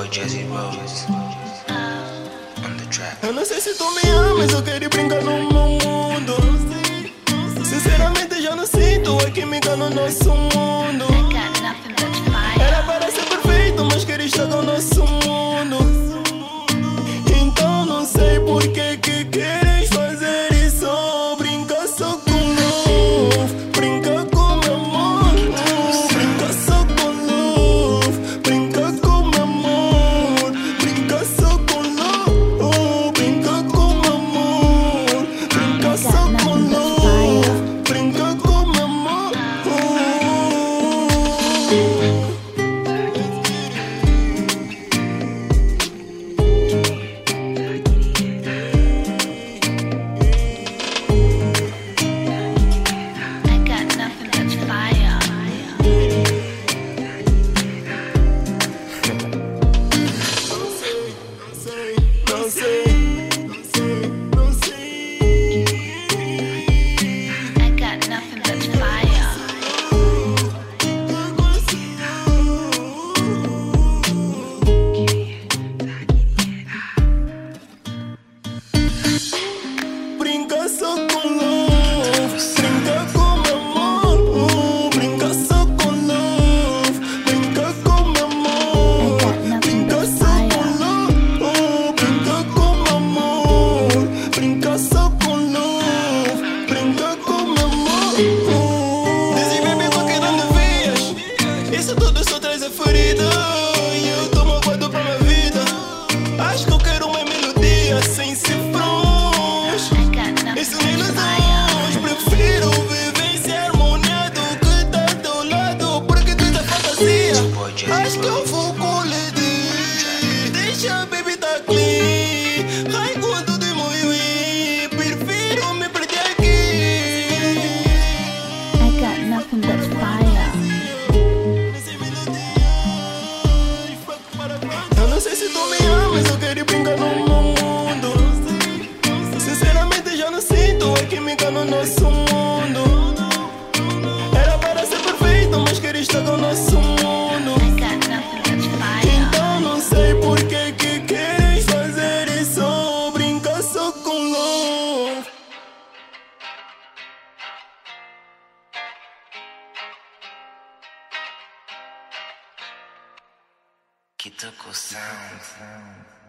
Jazzy Rose on the track. Eu não sei se tu me amas, eu quero brincar no meu mundo. Sinceramente já não sinto a química no nosso mundo. Era para ser perfeito, mas quero estragar o nosso mundo. Então não sei por que queres fazer isso. Brinca só com love, brinca com meu amor. Brinca só com love, brinca com meu amor. Brinca só com love, brinca com meu amor. Brinca só com love, brinca com meu amor. Brinca só com love, brinca com meu amor. Brinca só com love, brinca com meu amor. Brinca só com love, brinca com meu amor. Brinca só com love, brinca com meu amor. Dizem baby qualquer onde vias, isso tudo só traz a ferida. E eu tô magoado pra minha vida. Acho que eu quero uma melodia sem cifrões. Isso nem ilusões, prefiro viver sem harmonia do que tá ao teu lado, porque tu é fantasia. Acho que eu vou colidir. Deixa a baby tá clean. Ai, quanto de moir, prefiro me perder aqui. I got nothing but fire. Eu não sei se tu me amas, eu quero brincar no meu mundo. Sinceramente já não sinto a química no nosso mundo. Era para ser perfeito, mas quero estragar o nosso mundo. Então não sei por que queres fazer isso. Brinca só com love. Kitoko Sound.